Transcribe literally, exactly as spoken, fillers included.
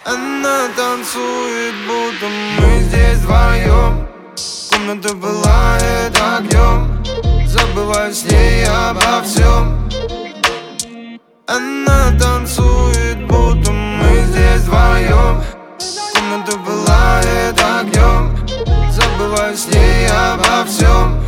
Она танцует, будто мы здесь вдвоем. Комната пылает огнем, забываю с ней обо всем. Она танцует, будто мы здесь вдвоем. Комната пылает огнем, забываю с ней обо всем.